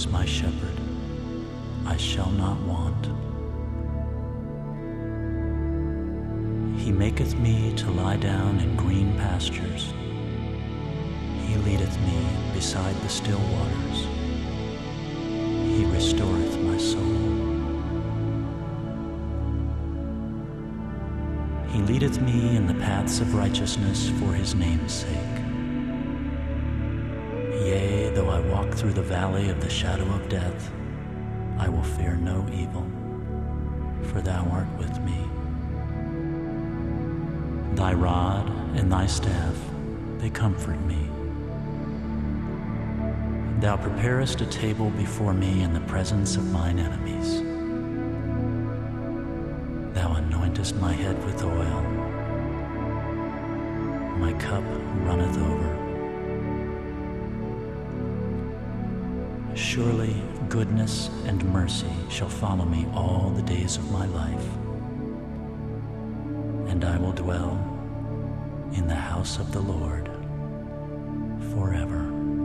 is my shepherd, I shall not want. He maketh me to lie down in green pastures. He leadeth me beside the still waters. He restoreth my soul. He leadeth me in the paths of righteousness for his name's sake. Yea, though I walk through the valley of the shadow of death, I will fear no evil, for thou art with me. Thy rod and thy staff, they comfort me. Thou preparest a table before me in the presence of mine enemies. Thou anointest my head with oil. My cup runneth over. Surely goodness and mercy shall follow me all the days of my life, and I will dwell in the house of the Lord forever.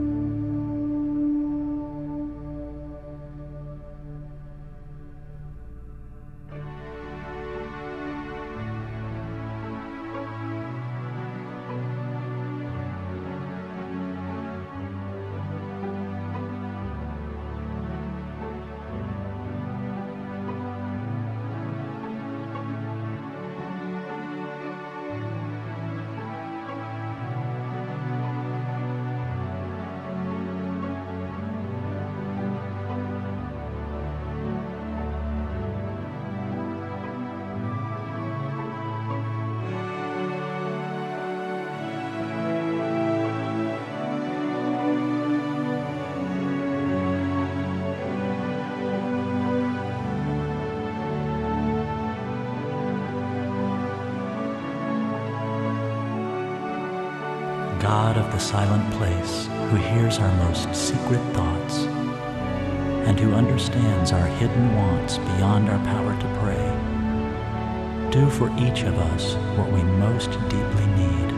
God of the silent place, who hears our most secret thoughts, and who understands our hidden wants beyond our power to pray, do for each of us what we most deeply need.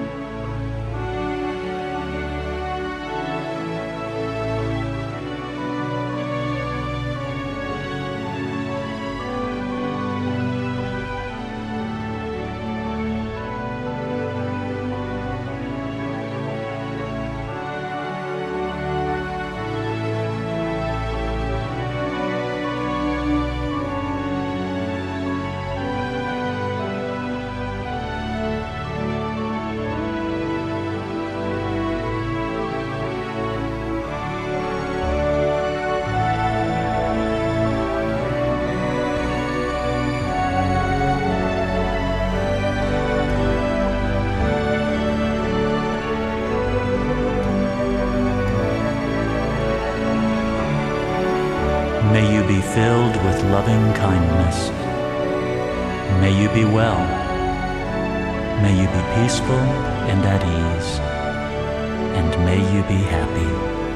May you be filled with loving kindness. May you be well. May you be peaceful and at ease. And may you be happy.